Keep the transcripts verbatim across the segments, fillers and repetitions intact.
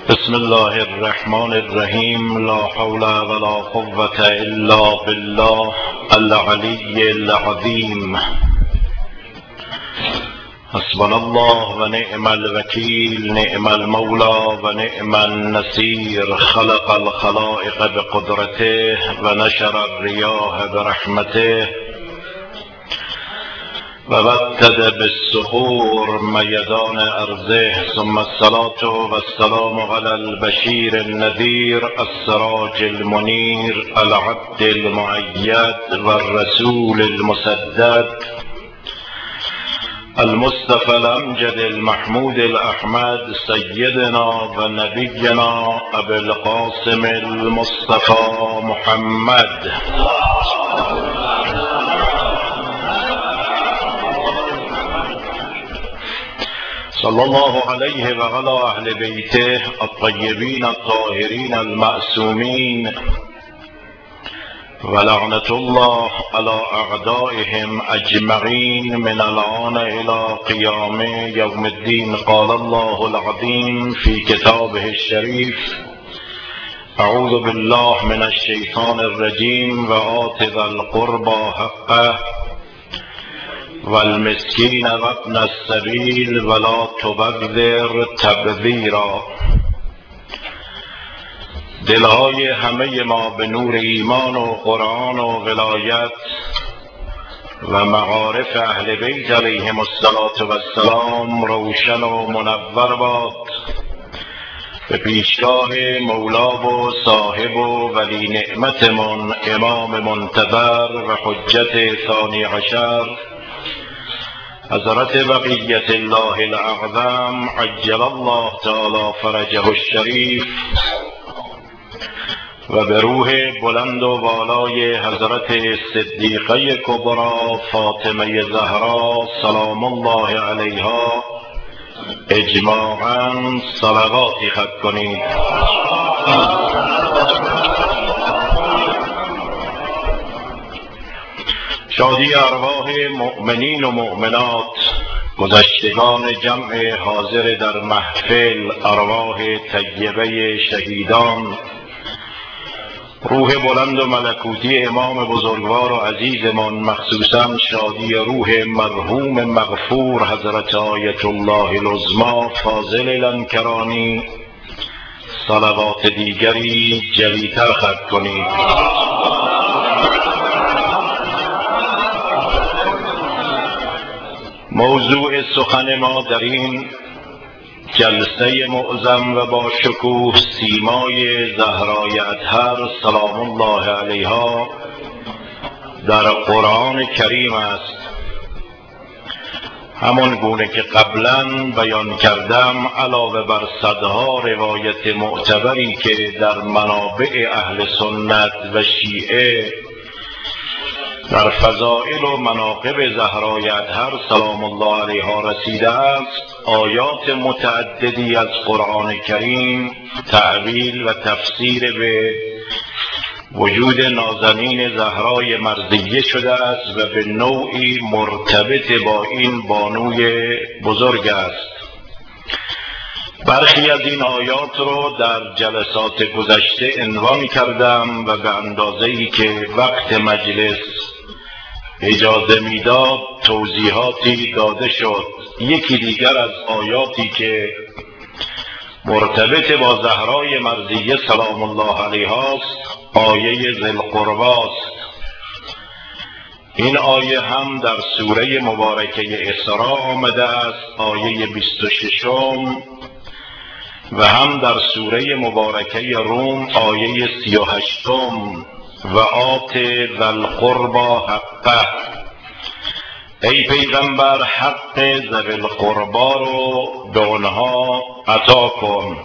بسم الله الرحمن الرحیم. لا حول ولا قوة الا بالله العلی العظیم. حسبنا الله و نعم الوکیل، نعم المولى و نعم النصیر. خلق الخلائق بقدرته و نشر الریاح برحمته و وطد بالصخور میدان ارضه. ثم الصلاة و السلام علی البشیر النذیر السراج المنیر العبد المؤید و الرسول المسدد المصطفى الامجد المحمود الاحمد سیدنا و نبینا ابی القاسم المصطفى محمد صلی الله علیه و علی اهل بیته الطیبین الطاهرین المعصومین و لعنت الله علی اعدائهم اجمعین من الان الی قیام یوم الدین. قال الله العظیم فی کتابه الشریف: اعوذ بالله من الشیطان الرجیم و آت ذا القربى حقه والمسکین و ابن السبیل ولا تبذر تبذیرا. دلهای همه ما به نور ایمان و قرآن و ولایت و معارف اهل بیت علیهم السلام روشن و منور باد. به پیشگاه مولا و صاحب و ولی نعمتمون امام منتظر و حجت ثانی عشر حضرت بقیت الله الاعظم عجل الله تعالی فرجه الشریف و به روح بلند و بالای حضرت صدیقه کبری فاطمه زهرا سلام الله علیها اجماعاً صلواتی ختم کنید. شادی ارواح مؤمنین و مؤمنات، گذشتگان جمع حاضر در محفل، ارواح طیبه شهیدان، روح بلند و ملکوتی امام بزرگوار و عزیزمان، مخصوصا شادی روح مرحوم مغفور حضرت آیت الله العظمی فاضل لنکرانی، صلوات دیگری جلیتر ختم کنید. موضوع سخن ما در این جلسه معظم و با شکوه سیمای زهرای اطهر سلام الله علیها در قرآن کریم است. همان گونه که قبلا بیان کردم، علاوه بر صدها روایت معتبری که در منابع اهل سنت و شیعه در فضائل و مناقب زهرای اطهر سلام الله علیها رسیده است، آیات متعددی از قرآن کریم تعویل و تفسیر به وجود نازنین زهرای مرضیه شده است و به نوعی مرتبط با این بانوی بزرگ است. برخی از این آیات رو در جلسات گذشته عنوان کردم و به اندازه‌ای که وقت مجلس اجازه میداد توضیحاتی داده شد. یکی دیگر از آیاتی که مرتبط با زهرای مرضیه سلام الله علیها است آیه ذی القربی است. این آیه هم در سوره مبارکه اسراء آمده است، آیه بیست و شش، و هم در سوره مبارکه روم آیه سی و هشت: و آت ذا القربى حقه. ای پیغمبر، حق ذوی القربا رو به آنها عطا کن.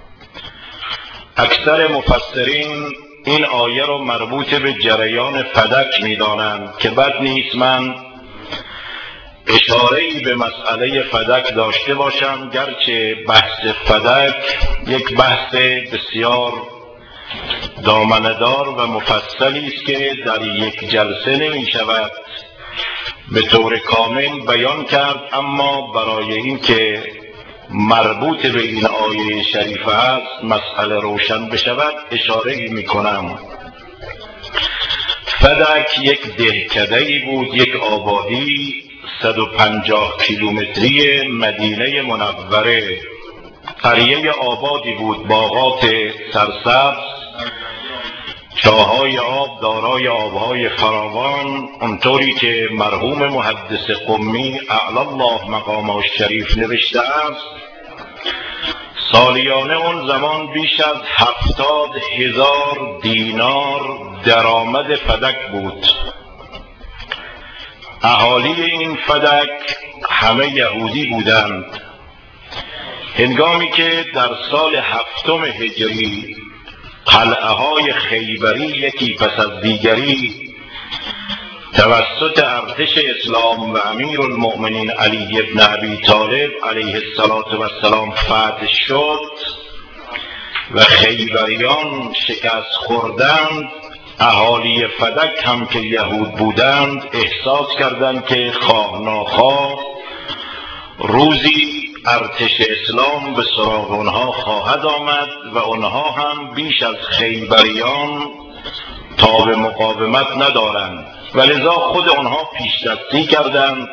اکثر مفسرین این آیه رو مربوط به جریان فدک می‌دانند که بد نیست من اشاره‌ای به مسئله فدک داشته باشم، گرچه بحث فدک یک بحث بسیار دامنه‌دار و مفصلی است که در یک جلسه نمی شود به طور کامل بیان کرد، اما برای اینکه مربوط به این آیه شریفه است مسئله روشن بشود اشاره می کنم. فدک یک دهکده‌ای بود، یک آبادی صد و پنجاه کیلومتری مدینه منوره. قریه آبادی بود، باغات سرسبز، چاهای آب دارای آبهای فراوان، اونطوری که مرحوم محدث قمی اعلی الله مقامه الشریف نوشته است. سالیانه اون زمان بیش از هفتاد هزار دینار درآمد فدک بود. اهالی این فدک همه یهودی بودند. هنگامی که در سال هفتم هجری قلعه های خیبری یکی پس از دیگری توسط ارتش اسلام و امیر المؤمنین علی بن ابی طالب علیه السلام فتح شد و خیبریان شکست خوردند، اهالی فدک هم که یهود بودند احساس کردند که خواه ناخواه روزی ارتش اسلام به سراغ آنها خواهد آمد و آنها هم بیش از خیبریان تاب مقاومت ندارند و لذا خود آنها پیشدستی کردند.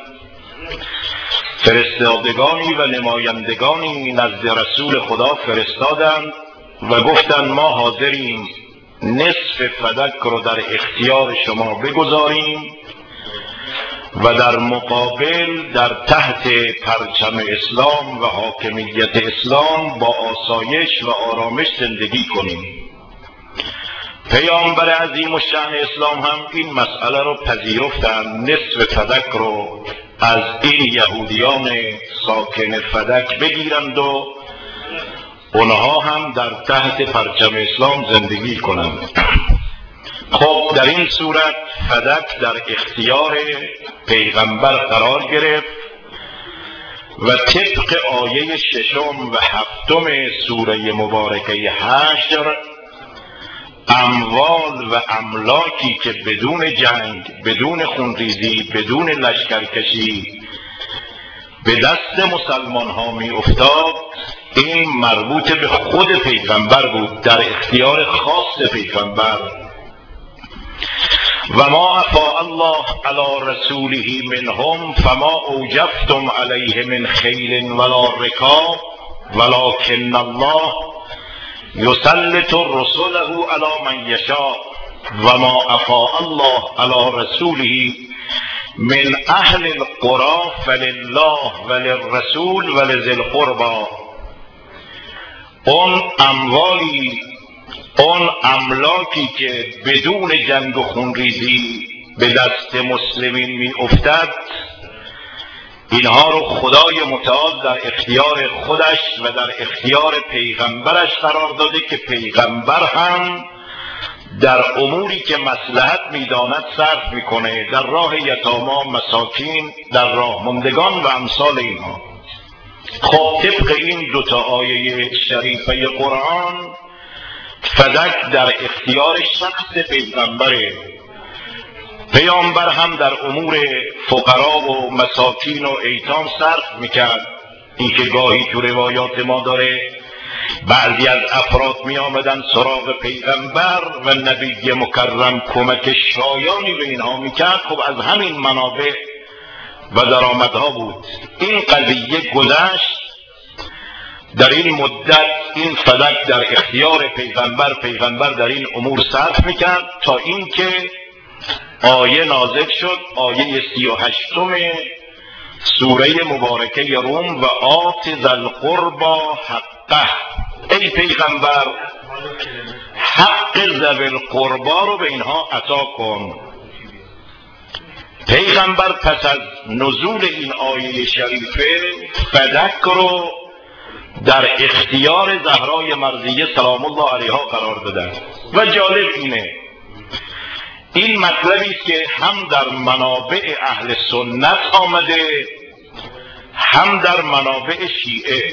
فرستادگانی و نمایندگانی نزد رسول خدا فرستادند و گفتند ما حاضریم نصف فدک رو در اختیار شما بگذاریم و در مقابل در تحت پرچم اسلام و حاکمیت اسلام با آسایش و آرامش زندگی کنیم. پیامبر عظیم الشأن اسلام هم این مسئله رو پذیرفتند، نصف فدک رو از این یهودیان ساکن فدک بگیرند و اونها هم در تحت پرچم اسلام زندگی کنند. خب در این صورت فدک در اختیار پیغمبر قرار گرفت و طبق آیه ششم و هفتم سوره مبارکه حشر اموال و املاکی که بدون جنگ، بدون خونریزی، بدون لشکرکشی به دست مسلمان ها می افتاد، این مربوط به خود پیغمبر بود، در اختیار خاص پیغمبر. و ما افاء الله علی رسوله منهم فما اوجفتم علیه من خیل ولا رکاب ولکن الله یسلط رسله علی من یشاء و ما افاء الله علی رسوله من اهل القرى فلله وللرسول ولذی القربى. اون اموالی، اون املاکی که بدون جنگ و خونریزی به دست مسلمین می افتد، اینها رو خدای متعال در اختیار خودش و در اختیار پیغمبرش قرار داده که پیغمبر هم در اموری که مصلحت میداند صرف میکنه، در راه یتاما، مساکین، در راه ماندگان و امثال اینها. خب طبق این دوتا آیه شریفه قرآن فدک در اختیار شخص پیغمبره. پیامبر هم در امور فقرا و مساکین و ایتام صرف میکرد. این که گاهی تو روایات ما داره بعضی از افراد می آمدن سراغ پیغمبر و نبی مکرم کمک شایانی به اینها میکرد، خب از همین منابع و درآمدها بود. این قضیه گذشت، در این مدت این فدک در اختیار پیغمبر، پیغمبر در این امور صرف میکرد تا اینکه آیه نازل شد، آیه سی و هشتم سوره مبارکه روم و آت ذی القربى حقه. ای پیغمبر حق ذوی القربى رو به اینها عطا کن. پیغمبر پس از نزول این آیه شریفه فدک رو در اختیار زهرای مرضیه سلام الله علیها قرار دادن. و جالب اینه، این مطلبی که هم در منابع اهل سنت آمده هم در منابع شیعه.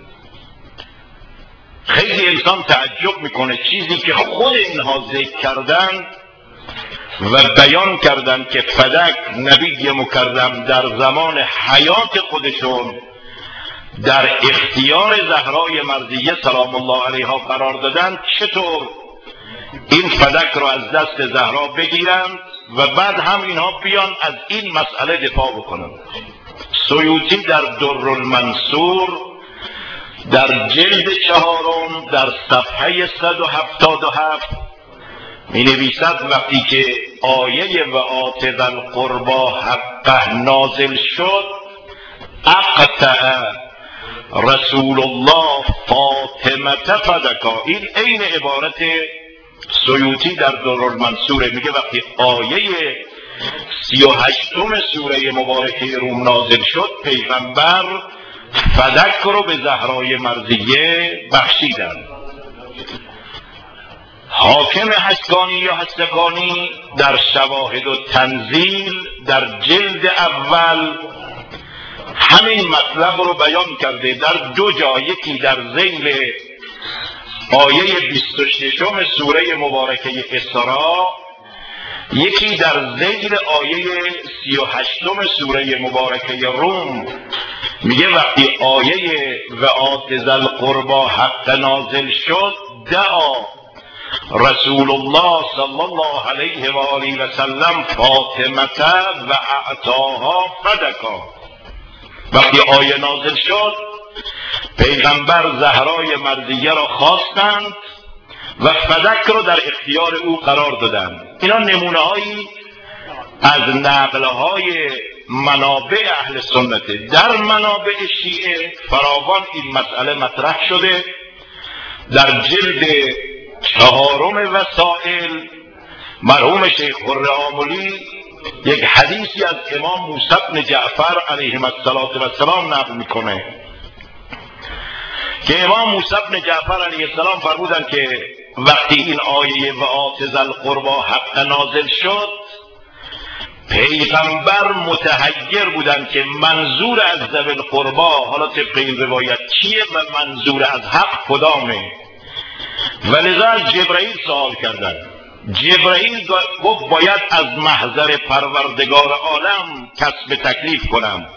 خیلی انسان تعجب میکنه چیزی که خود اینها ذکر کردن و بیان کردن که فدک نبی مکرم در زمان حیات خودشون در اختیار زهرای مرضیه سلام الله علیها قرار دادن، چطور این فدک رو از دست زهرا بگیرند و بعد هم اینها بیان از این مسئله دفاع بکنند. سیوطی در در المنصور در جلد چهارم در صفحه صد و هفتاد و هفت می نویسد وقتی که آیه و آت ذی القربی حقه نازل شد، اقطع رسول الله فاطمه فدکا. این عین عبارت سیوطی در در المنصور میگه وقتی آیه سی و هشتم سوره مبارکه روم نازل شد، پیغمبر فدک رو به زهرای مرضیه بخشیدند. حاکم حسکانی یا حسکانی در شواهد و تنزیل در جلد اول همین مطلب رو بیان کرده در دو جا، یکی در ذیل آیه بیست و ششم سوره مبارکه اسراء، یکی در ذیل آیه سی و هشتم سوره مبارکه روم. میگه وقتی آیه و آت ذی القربی حق نازل شد، دعا رسول الله صلی الله علیه و آله و سلم فاطمه و اعطاها فدکا. وقتی آیه نازل شد، پیغمبر زهرای مرضیه را خواستند و فدک رو در اختیار او قرار دادند. اینا نمونه هایی از نقل های منابع اهل سنت. در منابع شیعه فراوان این مسئله مطرح شده. در جلد چهارم وسائل مرحوم شیخ خرم‌آملی یک حدیثی از امام موسی بن جعفر علیه السلام نقل میکنه که امام موسی بن جعفر علیه السلام فرمودند که وقتی این آیه و آت ذی القربی حق نازل شد، پیغمبر متحیر بودند که منظور از ذوی القربی حالا طبق این روایت چیه و منظور از حق کدامه. ولذا از جبرئیل سوال کردند. جبرئیل گفت باید از محضر پروردگار عالم کسب تکلیف کنم.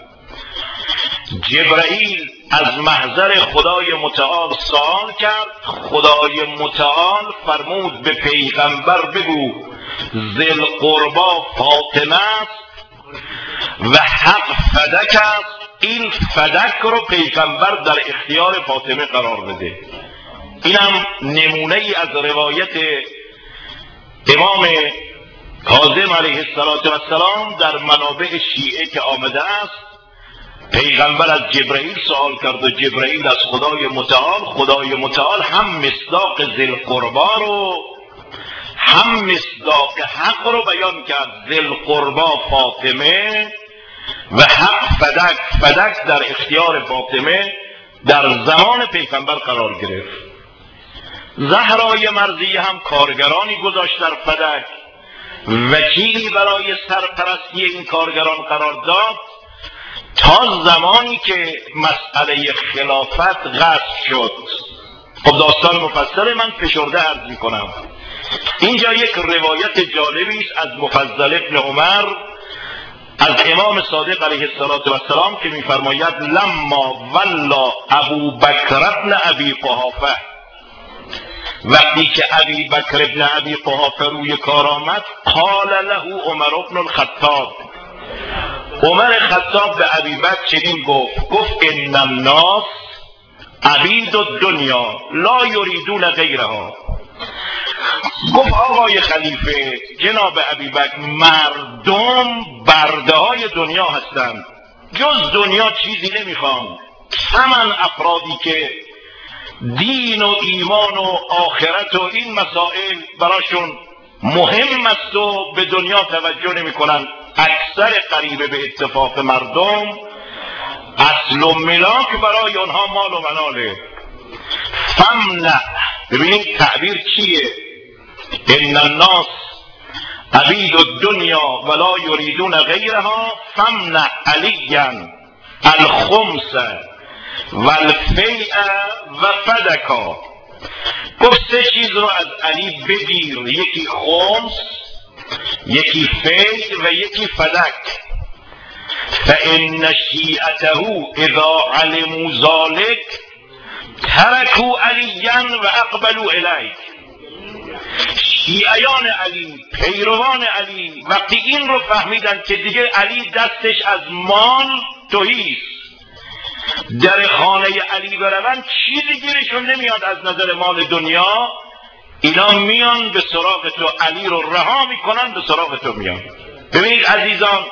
جبرئیل از محضر خدای متعال سوال کرد. خدای متعال فرمود به پیغمبر بگو ذی القربی فاطمه است و حق فدک است. این فدک رو پیغمبر در اختیار فاطمه قرار بده. اینم نمونه ای از روایت امام کاظم علیه السلام در منابع شیعه که آمده است. پیغمبر از جبرئیل سوال کرد و جبرئیل از خدای متعال. خدای متعال هم مصداق ذی القربی رو هم مصداق حق رو بیان کرد. ذی القربی فاطمه و حق فدک. فدک در اختیار فاطمه در زمان پیغمبر قرار گرفت. زهرای مرضیه هم کارگرانی گذاشت در فدک، وکیلی برای سرپرستی این کارگران قرار داد تا زمانی که مسئله خلافت غصب شد. خب داستان مفصل من فشرده عرض می کنم. اینجا یک روایت جالبی است از مفضل ابن عمر از امام صادق علیه السلام که می‌فرماید لما ولا ابو بکر ابن ابی قحافه، وقتی که ابی بکر ابن ابی قحافه روی کار آمد، قال له عمر ابن الخطاب، عمر خطاب به ابی بکر چنین گفت گفت ان الناس عبید الدنیا لا یریدون غیرها. گفت آقای خلیفه جناب ابی بکر، مردم برده های دنیا هستند، جز دنیا چیزی نمیخوان. همان افرادی که دین و ایمان و آخرت و این مسائل براشون مهم است و به دنیا توجه نمی کنن، اکثر قریبه به اتفاق مردم اصل و ملاک برای اونها مال و مناله. فمنع، ببینید تعبیر چیه؟ ان الناس عبید الدنیا ولا یریدون غیرها فمنع علیا الخمس والفیء و فدکا. گفت سه چیز رو از علی بگیر، یکی خمس، یکی فیء و یکی فدک. فان شیعته اذا علموا ذلك ترکوا علیا و اقبلوا الیک. شیعیان علی، پیروان علی، وقتی این رو فهمیدن که دیگه علی دستش از مال تهیست، در خانه علی برون چیزی گیرشون نمیاد از نظر مال دنیا، اینا میان به سراغ تو، علی رو رها میکنن به سراغ تو میان. ببینید عزیزان،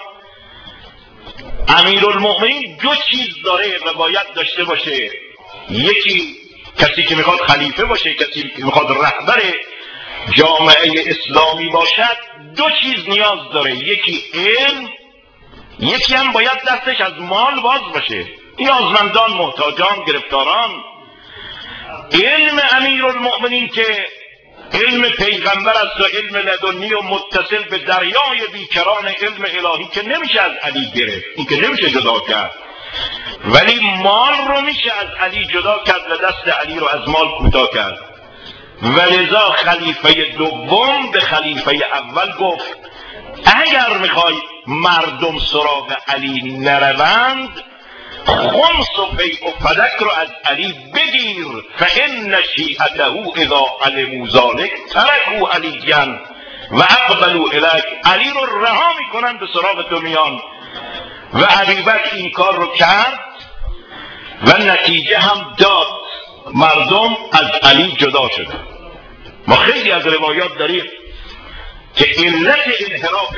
امیرالمؤمنین دو چیز داره و باید داشته باشه. یکی کسی که میخواد خلیفه باشه، کسی که میخواد رهبر جامعه اسلامی باشد، دو چیز نیاز داره. یکی علم، یکی هم باید دستش از مال باز باشه. نیازمندان، محتاجان، گرفتاران. علم امیرالمؤمنین که علم پیغمبر است و علم لدنی و متصل به دریای بیکران علم الهی که نمیشه از علی گرفت، این که نمیشه جدا کرد، ولی مال رو میشه از علی جدا کرد و دست علی رو از مال کوتاه کرد. ولذا خلیفه دوم به خلیفه اول گفت اگر میخوای مردم سراغ علی نروند، خمس و فیع و فدک رو از علی بگیر. فان شیعته اذا علموا ذلک ترکوا علیا و اقبلوا الیک. علی رو رها میکنن به سراغ تو میان. و ابوبکر این کار رو کرد و نتیجه هم داد، مردم از علی جدا شدن. ما خیلی از روایات داریم که علت انحراف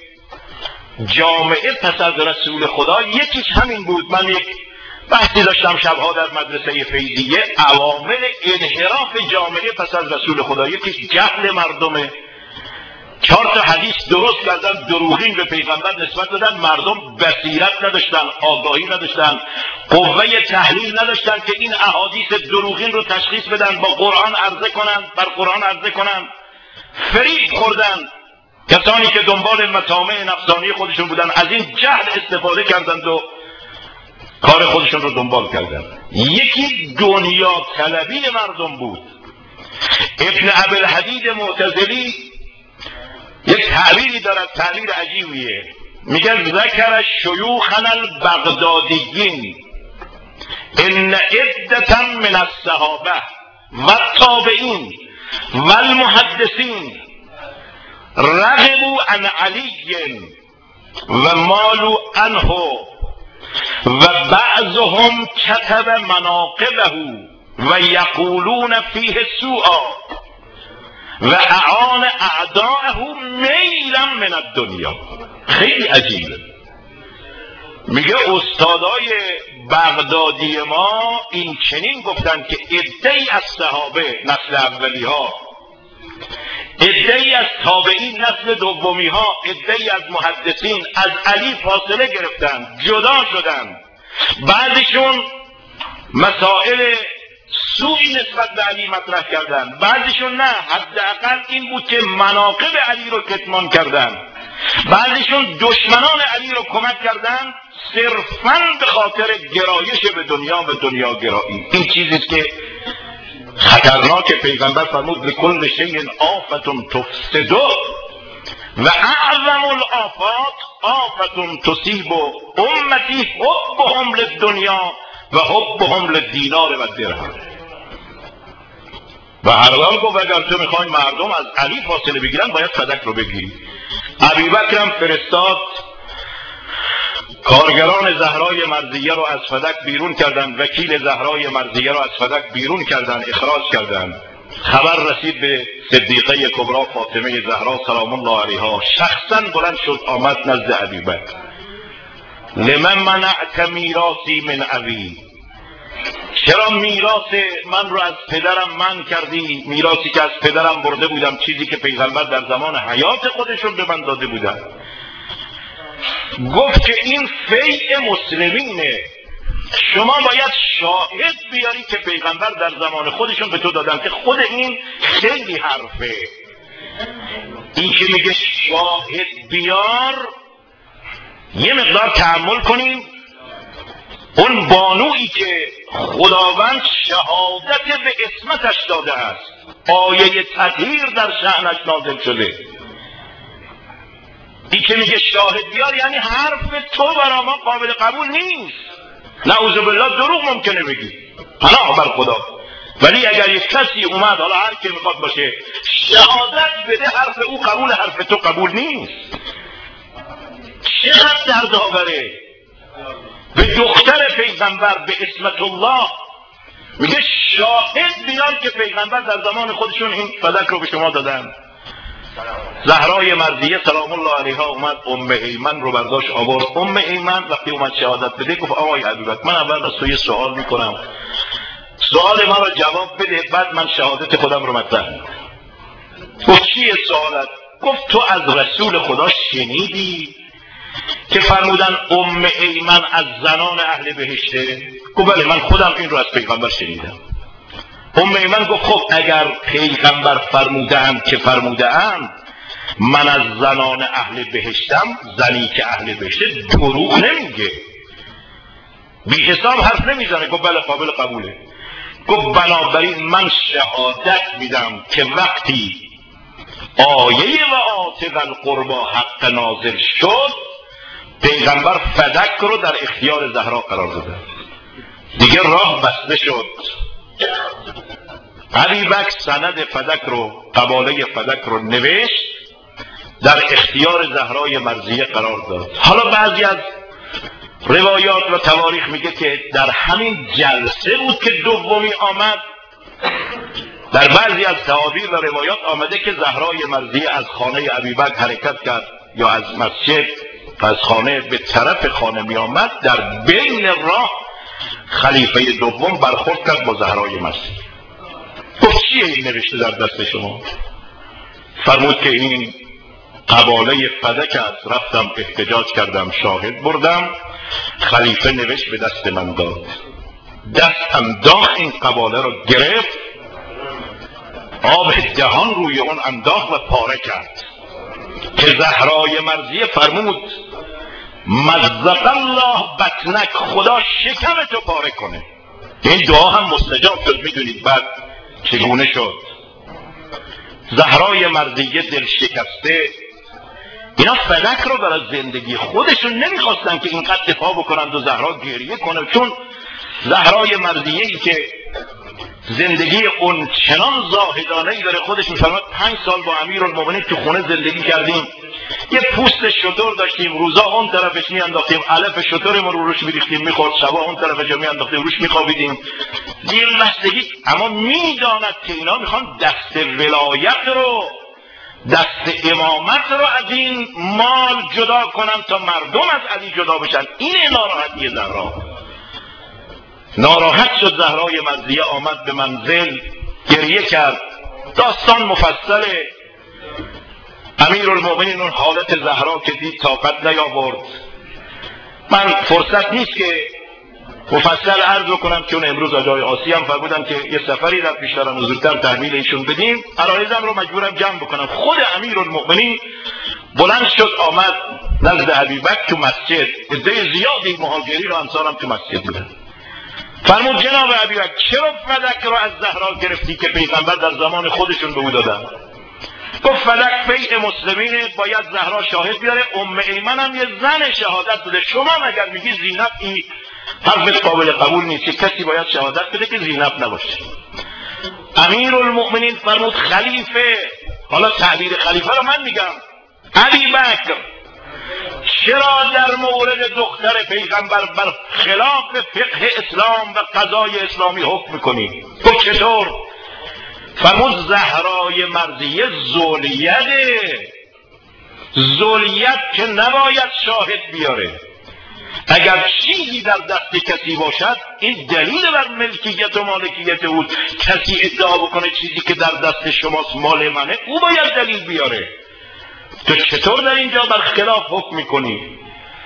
جامعه پس از رسول خدا یکیش همین بود. من یک بحثی داشتم شبها در مدرسه فیضیه، عوامل انحراف جامعه پس از رسول خدا. یکیش جهل مردمه، چهار تا حدیث درست کردن دروغین به پیغمبر نسبت دادن، مردم بصیرت نداشتن، آگاهی نداشتن، قوه تحلیل نداشتن که این احادیث دروغین رو تشخیص بدن، با قرآن عرضه کنن، بر قرآن عرضه کنن. فریب خوردن کسانی که دنبال مطامع نفسانی خودشون بودن، از این جهل استفاده کردند و کار خودشون رو دنبال کردن. یکی دنیا طلبی مردم بود. ابن ابوالحدید معتزلی یک تعبیری دارد، تعبیر عجیبیه، میگه ذکر شیوخنا البغدادیین ان عدة من الصحابه و التابعین و المحدثین رغبوا عن علی و مالوا عنه و بعضهم كتب مناقبه و یقولون فیه سوءا و اعان اعداءه میلا من الدنیا. خیلی عجیبه. میگه استادای بغدادی ما این چنین گفتن که عده‌ای از صحابه نسل اولی ها، عده‌ای از تابعین نسل دومی ها، عده‌ای از محدثین از علی فاصله گرفتن، جدا شدن. بعضشون مسائل سوئی نسبت به علی مطرح کردن، بعضشون نه، حداقل این بود که مناقب علی رو کتمان کردن. بعضشون دشمنان علی رو کمک کردن صرفاً به خاطر گرایش به دنیا و دنیا گرایی. این چیزیست که خطرناک. پیغمبر فرمود لکل شیء آفة تفسد و اعظم الآفات آفة تصیب امتی حبهم للدنیا و حبهم للدینار و الدرهم. و هر حال گفت اگر تو میخوای مردم از علی فاصله بگیرن باید فدک رو بگیری. ابوبکر هم فرستاد، کارگران زهرای مرضیه رو از فدک بیرون کردن، وکیل زهرای مرضیه رو از فدک بیرون کردن، اخراج کردن. خبر رسید به صدیقه کبری فاطمه زهرا سلام الله علیها، شخصا بلند شد آمد نزد ابوبکر. لمن منعت میراثی من ابی، چرا میراث من رو از پدرم منع کردی؟ میراثی که از پدرم برده بودم، چیزی که پیغمبر در زمان حیات خودشون به من داده بودن. گفت که این فیع مسلمینه، شما باید شاهد بیاری که پیغمبر در زمان خودشون به تو دادن، که خود این خیلی حرفه. این که میگه شاهد بیار، یه مقدار تأمل کنیم. اون بانویی که خداوند شهادت به اسمتش داده است، آیه تطهیر در شأنش نازل شده، این که میگه شاهد بیار یعنی حرف تو برا ما قابل قبول نیست. نعوذ بالله دروغ ممکنه بگی، پناه بر خدا. ولی اگر یک کسی اومد، حالا هر کی میخواد باشه، شهادت بده حرف او قبول، حرف تو قبول نیست، چقدر دردآوره. به دختر پیغمبر، به اسمت الله میگه شاهد بیان که پیغمبر در زمان خودشون این فلک رو به شما دادن. زهرای مرضیه سلام الله علیها اومد ام ایمن رو برداشت آورد. ام ایمن وقتی اومد شهادت بده گفت آقای حبیبک، من اول از تو یه سوال میکنم، سوال من رو جواب بده، بعد من شهادت خودم رو مطرح میکنم. گفت چیه سوالت؟ گفت تو از رسول خدا شنیدی که فرمودن ام ایمن از زنان اهل بهشته؟ گفت بله من خودم این رو از پیغمبر شنیدم. ام ایمن گفت خب اگر پیغمبر فرمودند که فرمودند من از زنان اهل بهشتم، زنی که اهل بهشته دروغ نمیگه، بی حساب حرف نمیزنه. گفت بله قابل قبوله. گفت بنابراین من شهادت میدم که وقتی آیه و آت القربا حق نازل شد، پیغمبر فدک رو در اختیار زهرا قرار داده، دیگه راه بسته شد. علی بک سند فدک رو، قباله فدک رو نوشت، در اختیار زهرای مرضیه قرار داد. حالا بعضی از روایات و تواریخ میگه که در همین جلسه بود که دومی آمد. در بعضی از تعابیر و روایات آمده که زهرای مرضیه از خانه ابیبکر حرکت کرد یا از مسجد از خانه به طرف خانه می آمد، در بین راه خلیفه دوم برخورد کرد با زهرای مرضیه. گفت چیه این نوشته در دست شما؟ فرمود که این قباله فدک است، رفتم احتجاج کردم، شاهد بردم، خلیفه نوشت به دست من داد، دستم داخت این قباله رو گرفت، آب دهان روی اون انداخت و پاره کرد که زهرای مرضیه فرمود مزق الله بطنک، خدا شکم تو پاره کنه. این دعا هم مستجاب شد. میدونید بعد چگونه شد؟ زهرای مرضیه دل شکسته، اینا فدک رو برای زندگی خودشون نمیخواستن که اینقدر دفاع بکنند و زهرا گریه کنه، چون زهرای مرضیه ای که زندگی اون چنان زاهدانه‌ای داره. خودش میفرماد پنج سال با امیرالمومنین تو خونه زندگی کردیم، یه پوست شتر داشتیم، روزا اون طرفش میانداختیم، علف شترمون رو روش میریختیم میخورد، شبا اون طرفش میانداختیم روش میخوابیدیم، دل بستگی. اما میداند که اینا میخوان دست ولایت رو، دست امامت رو از این مال جدا کنن تا مردم از علی جدا بشن. این ناراحتی زهرا. ناراحت شد زهرای مرضیه، آمد به منزل گریه کرد. داستان مفصله. امیرالمومنین اون حالت زهرا که دید طاقت نیاورد. من فرصت نیست که مفصل عرض کنم، چون امروز آجای آسی هم فرمودن که یه سفری در پیش دارن و زودتر تحویل ایشون بدیم، عرایزم رو مجبورم جمع بکنم. خود امیرالمومنین بلند شد آمد نزد ابیبکر تو مسجد، عده زیادی مهاجرین و انصار هم تو مسجد بودن. فرمود جناب ابیبکر چرا فدک رو از زهرا گرفتی که پیغمبر در زمان خودشون به او دادن؟ گفت فدک بیع مسلمین، باید زهرا شاهد بیاره، ام ایمن هم یه زن شهادت بده. شما مگر میگی زینب این حرف قابل قبول نیست، کسی باید شهادت بده که زینب نباشه. امیرالمؤمنین فرمود خلیفه، حالا تعبیر خلیفه رو من میگم، علی بکر چرا در مورد دختر پیغمبر بر خلاف فقه اسلام و قضای اسلامی حکم میکنی؟ گفت چطور؟ فرمود زهرای مرضیه زولیته، زولیت که نباید شاهد بیاره. اگر چیزی در دست کسی باشد این دلیل بر ملکیت و مالکیت او. کسی ادعا بکنه چیزی که در دست شماست مال منه، او باید دلیل بیاره. تو چطور در اینجا بر خلاف حکم میکنی؟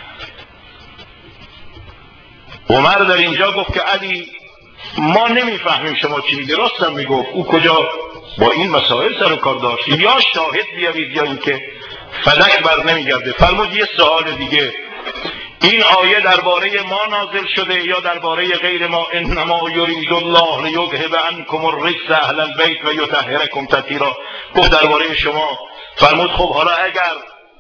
عمر در اینجا گفت که علی ما نمیفهمیم شما چی میگی. راستم میگفت، او کجا با این مسائل سر و کار داشت؟ یا شاهد بیارید یا اینکه فدک بر نمیگرده. فرمود یه سوال دیگه، این آیه درباره ما نازل شده یا درباره غیر ما؟ انما یرید الله لیذهب عنکم الرجس اهل البیت و یطهرکم تطهیرا. گفت درباره شما. فرمود خب حالا اگر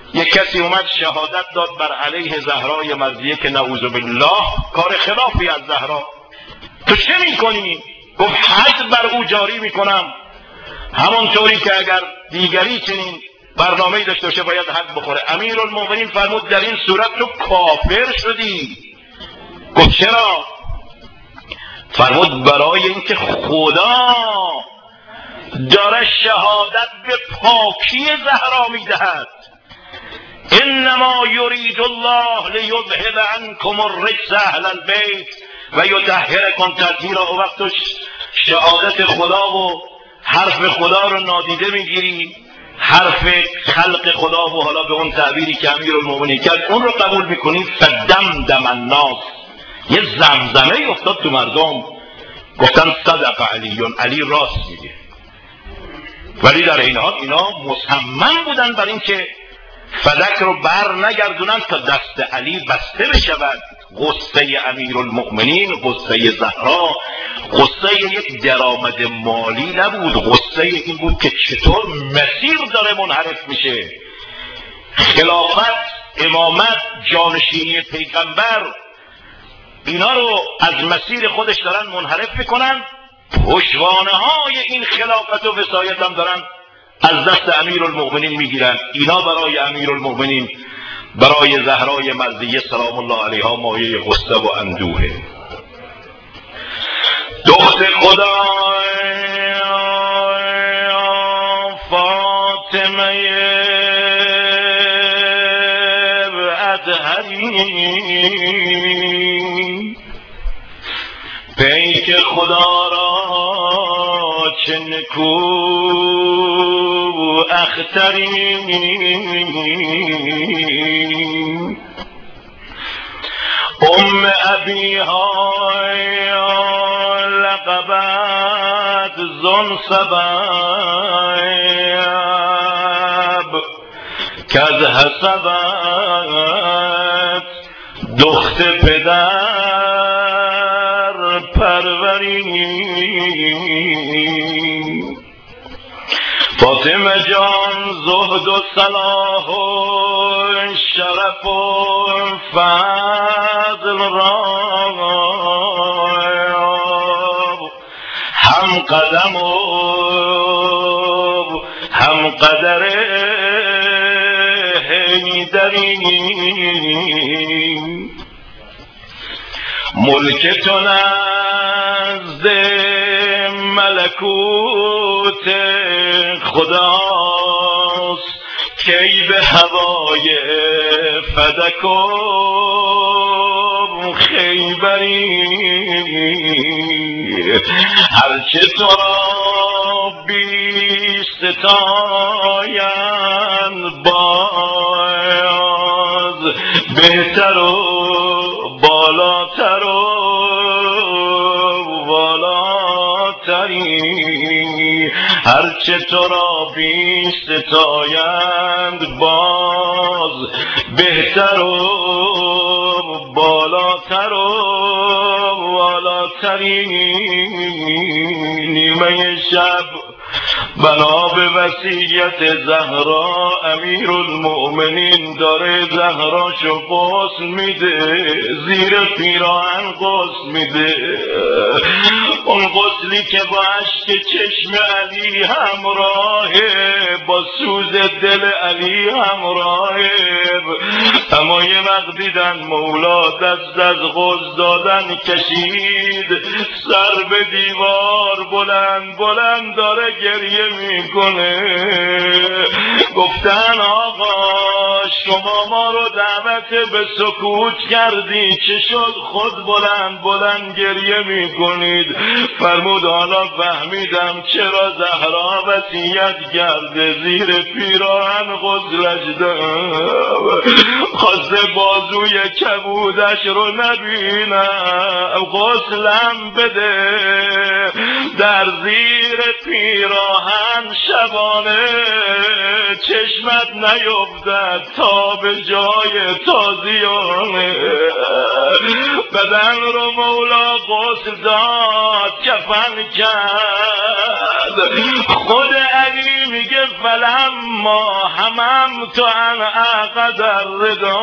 یک کسی اومد شهادت داد بر علیه زهرای مرضیه که نعوذ بالله کار خلافی از زهرا. تو چه میکنی؟ گفت حد بر او جاری میکنم، همانطوری که اگر دیگری چنین برنامه‌ای داشته باشه باید حد بخوره. امیرالمومنین فرمود در این صورت تو کافر شدی. گفت چرا؟ فرمود برای اینکه خدا داره شهادت به پاکی زهرا میدهد. انما یرید الله لیذهب عنکم الرجس اهل البیت و یطهرکم تطهیرا. او وقت شهادت خدا و حرف خدا رو نادیده میگیری، حرف خلق خدا و حالا به اون تعبیری که امیرالمومنین کرد اون رو قبول میکنی. فدمدم الناس، یه زمزمه افتاد تو مردم، گفتن صدق علیون، علی راست میگه. ولی در این حال اینا مصمم بودن بر این که فلک رو بر نگردونن تا دست علی بسته بشود. غصه امیرالمؤمنین، غصه زهرا، غصه یک درآمد مالی نبود، غصه این بود که چطور مسیر داره منحرف میشه. خلافت، امامت، جانشینی پیغمبر، اینا رو از مسیر خودش دارن منحرف میکنن. پشوانه های این خلافت و وصایت هم دارن از دست امیرالمؤمنین میگیرن. اینا برای امیرالمؤمنین، برای زهرای مرضیه سلام الله علیها مایه غصه و اندوه. دختر خدا فاطمه اطهری پیک خدا را چه نکو اختری. ام ابیهای لقبت زن سبب که از حسبت دخت پدر پروری. فاطمه جان زهد و صلاح و شرف و فضل را هم قدم و هم قدر حیدری. ملک تو نزد ملکوت خداست کی به هوای فدک و خیبری. هرچه تو را بیستایند باز بهتر و بالاتر و بالاتری. هرچه تو را بیستایند باز بهتر و بالاتر و بالاتری. نیمه شب بنا به وصیت زهرا امیرالمؤمنین داره زهراشو غسل میده، زیر پیراهن غسل میده. اون غسلی که با اشک چشم علی همراهه، با سوز دل علی همراهه. اما یه وقت دیدن مولا دست از غسل دادن کشید، سر به دیوار بلند بلند داره گریه میکنه. گفتن آقا شما ما رو دعوت به سکوت کردی، چه شد خود بلند بلند گریه میکنید؟ فرمود حالا فهمیدم چرا زهرا وصیت کرده زیر پیراهن غسلش داد. خواسته بازوی کبودش رو نبینم، غسلم بده در زیر پیراهن شبانه، چشمت نیفتد تا به جای تازیانه. بدن رو مولا غسل داد، کفن کرد. خود علی میگه فلما هممت ان اعقد الردا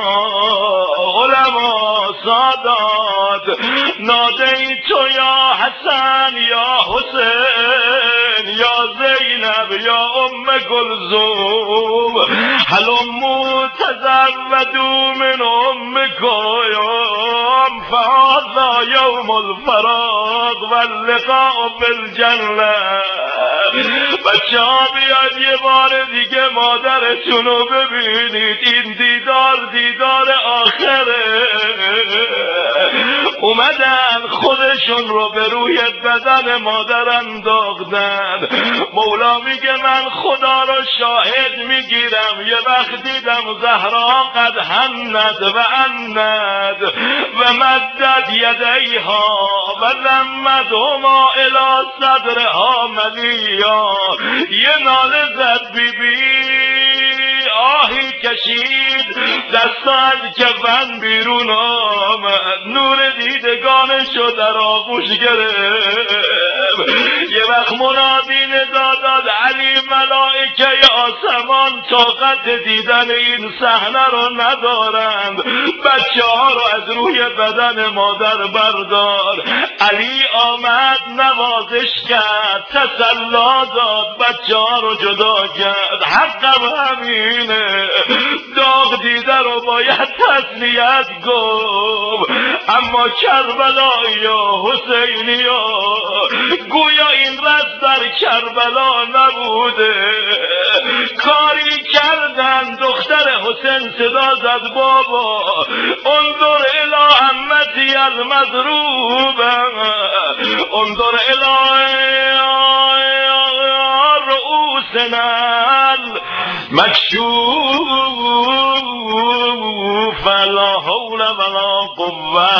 علما سادات نادیت یا حسن یا حسین یا زینب یا ام کلثوم هلموا تزودوا من امکم فهذا یوم الفراق واللقاء بالجنه. بچه ها بیاید یه بار دیگه مادرتون رو ببینید، این دیدار دیدار آخره. اومدن خودشون رو به روی بدن مادر انداختن. مولا میگه من خدا رو شاهد میگیرم یه وقت دیدم زهرا قد هند و اند و مدد یدیها و ضمتهما الی صدرها ملیا. یه ناله زد بی بی آهی کشید دست از کفن بیرون آمد، نور دیدگانشو در آغوش گرفت. یه وقت منادی ندا داد علی ملائکه آسمان طاقت دیدن این صحنه رو ندارند، بچه ها رو از روی بدن مادر بردار. علی آمد نوازش کرد، تسلا داد، بچه ها رو جدا کرد. حقم همینه، داغ دیده رو باید تسلیت گفت. اما کربلا یا حسینی ها گویا این رد در کربلا نبوده. کاری کردن دختر حسین صدا زد بابا انظر الی عمتی المضروب انظر الی رؤوسنا مکشوف لا حول ولا قوه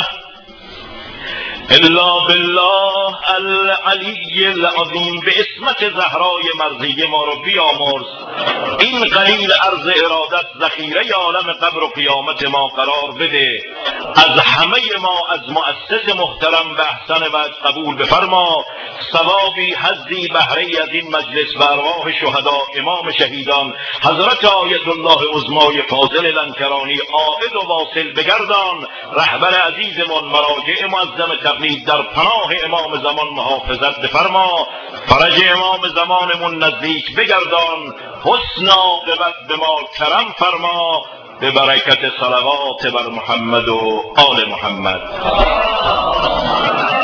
الا بالله العلی العظیم. به اسمت زهرای مرضیه ما رو بیامرز. این قلیل عرض ارادت ذخیره عالم قبر و قیامت ما قرار بده. از همه ما از مؤسس محترم به احسن وجه قبول بفرما. ثوابی حظی بهره از این مجلس به ارواح شهدا امام شهیدان حضرت آیت الله عظمای فاضل لنکرانی عائد و واصل بگردان. رهبر عزیزمان مراجع معظم تقلید در پناه امام زمان محافظت بفرما. فرج امام زمانمون نزدیک بگردان. حسن عاقبت به ما کرم فرما. به برکت صلوات بر محمد و آل محمد.